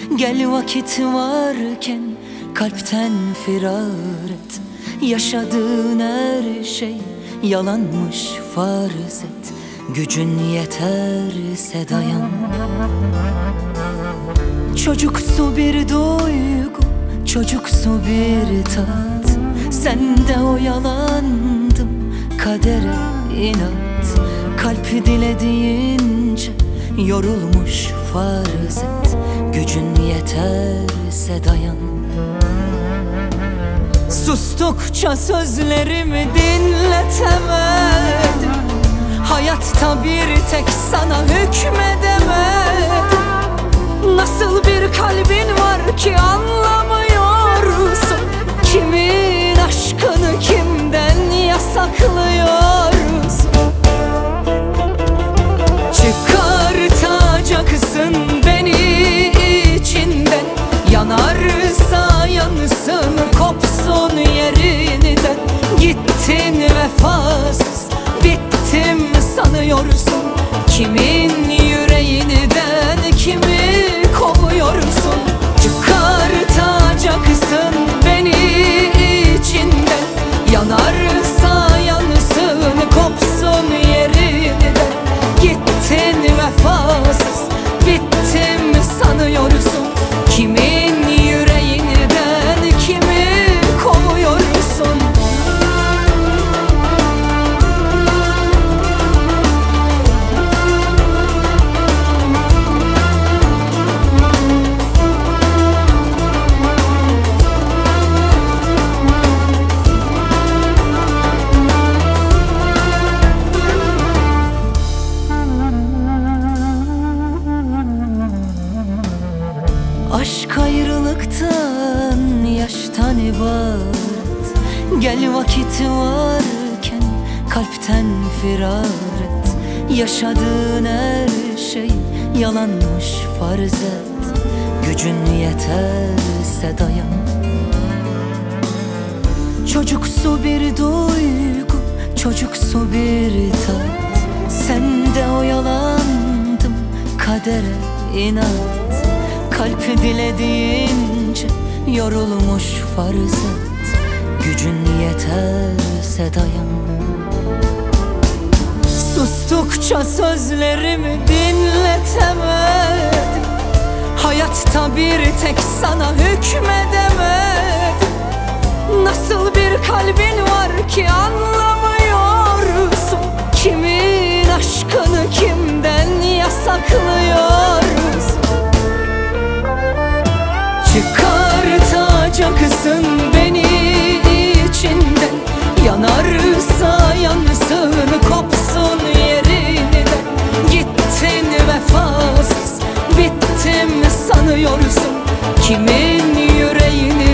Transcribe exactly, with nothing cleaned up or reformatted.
Gel vakit varken kalpten firar et. Yaşadığın her şey yalanmış farz et. Gücün yeterse dayan. Çocuksu bir duygu, çocuksu bir tat. Sende oyalandım, kadere inat. Kalp dilediğince yorulmuş farz et. Gücün yeterse dayan. Sustukça sözlerimi dinletemedim. Hayatta bir tek sana hükmedemedim. Nasıl bir kalbin var ki anlamıyorsun? Kimin aşkını kimden yasaklıyorsun? Çıkartacaksın beni içinden. Yanarsa yansın, kopsun yerinden. Gittin vefasız, bittim sanıyorsun. Kimin yüreğinden kimi kovuyorsun? Çıkartacaksın beni içinden. Yanarsa yansın, kopsun yerinden. Gittin vefasız, bittim sanıyorsun. Kimin yüreğinden kimi kovuyorsun? Aşk ayrılıktan, yaştan ibaret. Gel vakit varken kalpten firar et. Yaşadığın her şey yalanmış farz et. Gücün yeterse dayan. Çocuksu bir duygu, çocuksu bir tat. Sende oyalandım, kadere inat. Kalp dilediğince yorulmuş farz et. Gücün yeterse dayan. Sustukça sözlerimi dinletemedim. Hayatta bir tek sana hükmedemedim. Nasıl bir kalbin var ki anlamıyorsun? Kimin aşkını kimden yasaklıyorsun? Çıkartacaksın beni içinden. Yanarsa yansın, kopsun yerinden. Gittin vefasız, bittim sanıyorsun. Kimin yüreğini